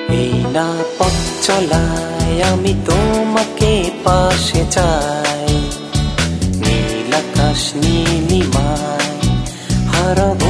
এই না পথ চলায় আমি তোমাকে পাশে চাই, নীল আকাশ নীলিমায় হারাবো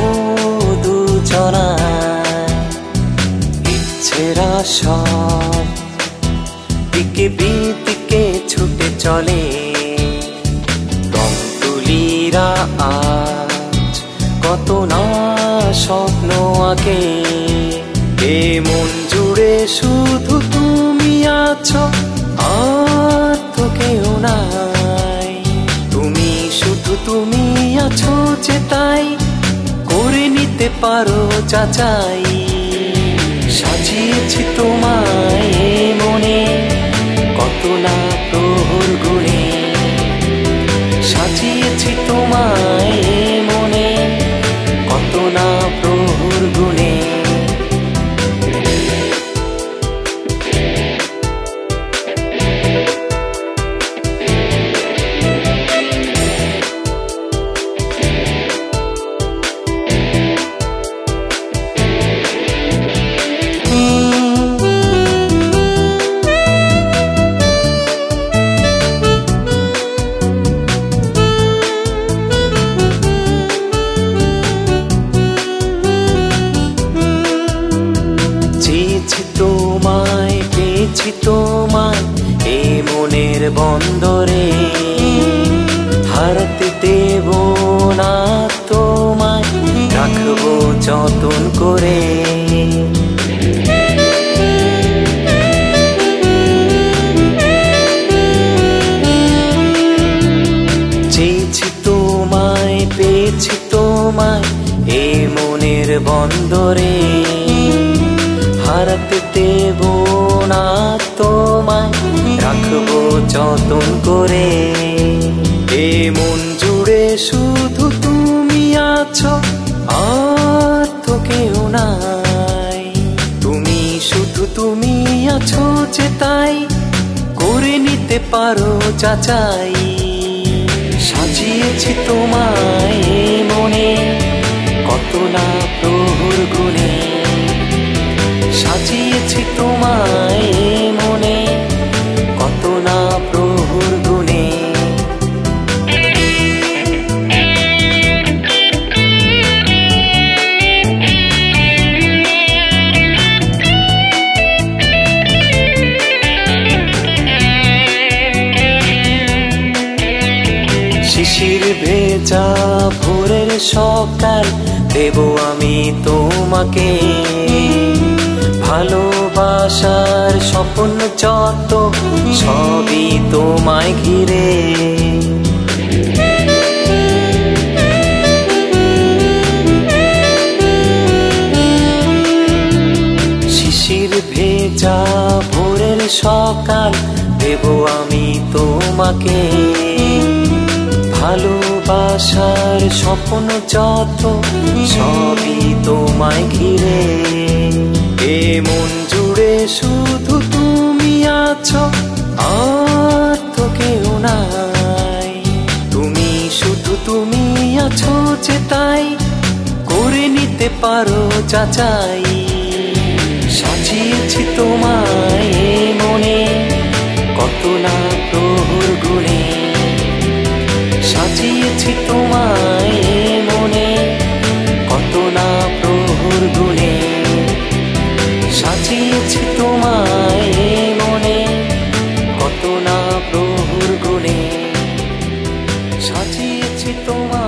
দুজনায়। ইচ্ছেরা সব দিকে বিদিকে ছুটে চলে, রং তুলিরা আজ কত না স্বপ্ন আগে। এ মন জুড়ে শুধু তুমি আছো, আর তো কেউ নাই। তুমি শুধু তুমি আছো যে তাই করে নিতে পারো যাচাই। সাজিয়েছি তোমায় মনে কত না প্রহর গুণে, সাজিয়েছি তোমায় মনে কত না প্রহর গুণে। তোমায় পেয়েছি তোমায় এ মনের বন্দরে, হারাতে দেব না তোমায়, রাখবো যতন করে। চেয়েছি তোমায় পেয়েছি তোমায় এ মনের বন্দরে, হারাতে দেব না তোমায়, রাখবো যতন করে। এ মন জুড়ে শুধু তুমি আছো, আর তো কেউ নাই। তুমি শুধু তুমি আছো যে তাই করে নিতে পারো যাচাই। সাজিয়েছি তোমায় মনে কত না প্রহর গুণে, সাজিয়েছি তোমায় মনে কত না প্রহর গুণে। শিশির ভেজা ভোরের সকাল দেব আমি তোমাকে, ভালোবাসার স্বপ্ন যত সবই তোমায় ঘিরে। শিশির ভেজা ভোরের সকাল দেব আমি তোমাকে, ভালোবাসার স্বপ্ন যত সবই তোমায় ঘিরে। এ মন জুড়ে শুধু তুমি আছো, আর তো কেউ নাই। তুমি শুধু তুমি আছো যে তাই করে নিতে পারো যাচাই। সাজিয়েছি তোমায় মনে কত না প্রহর গুণে, সাজিয়েছি তোমায় মনে কত না প্রহর গুণে, সাজিয়েছি তোমায় মনে কত না প্রহর গুণে, সাজিয়েছি তোমায়।